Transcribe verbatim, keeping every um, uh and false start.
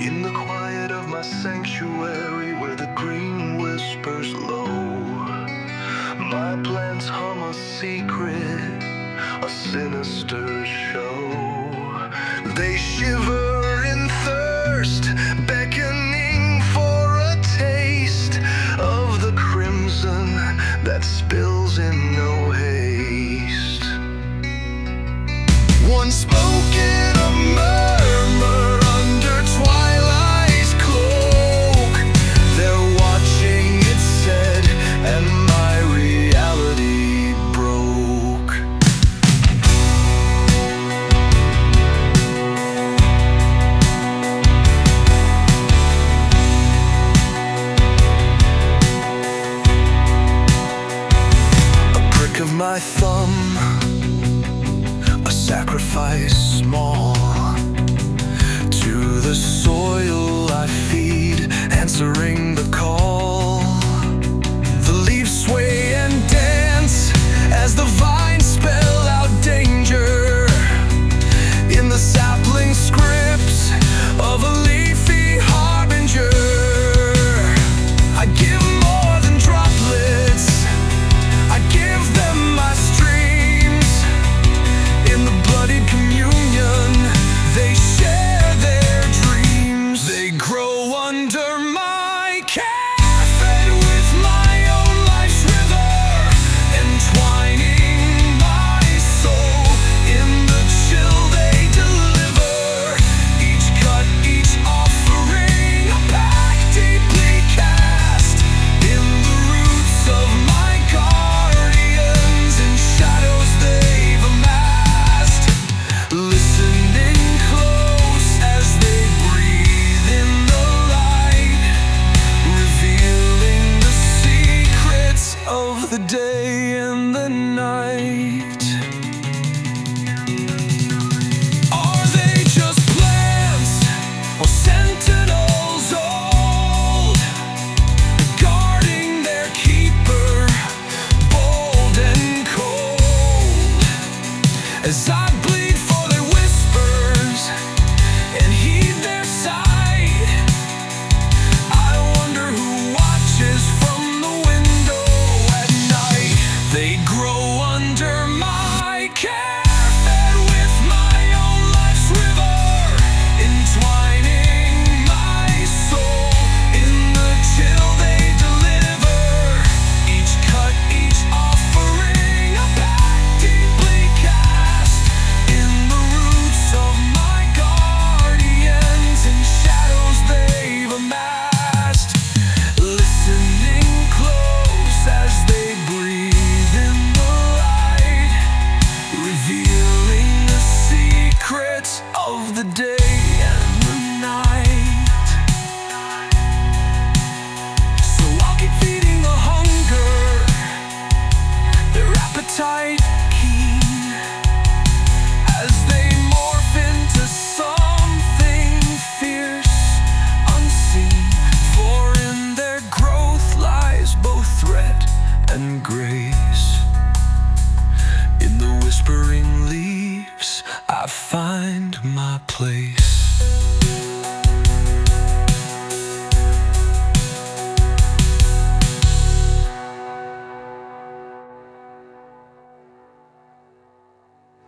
In the quiet of my sanctuary, where the green whispers low, my plants hum a secret, a sinister show. They shiver in thirst, beckoning for a taste of the crimson that spills in no haste. One spoken a murmur under twilight's cloak. They're watching, it said, and my reality broke. A prick of my thumb, a sacrifice small, to the soil I feed, answering the call. The leaves sway and dance as the vines spell out danger. In the sapling scripts of a leafy harbinger, I give more than droplets, I give them my streams. In the bloodied communion, they share their dreams. They grow under my care, fed with my own life's river, entwining my soul in the chill they deliver. Each cut, each offering, a pact deeply cast in the roots of my guardians and shadows they've amassed. Listening close as they breathe in the light, revealing the secrets of the day and the night. Are they just plants or sentinels old, guarding their keeper, bold and cold? As I bleed for their whispers and heed their sight, I wonder who watches from the window at night. They grow under my care, fed with my own life's river, entwining my soul in the chill they deliver. Each cut, each offering, a pact deeply cast in the roots of my guardians and shadows they've amassed. Listening close as they breathe in the light, revealing the secrets of the day and the night. So I'll keep feeding the hunger, their appetite keen, as they morph into something fierce, unseen. For in their growth lies both threat and grace. In the whispering leaves, I find my place.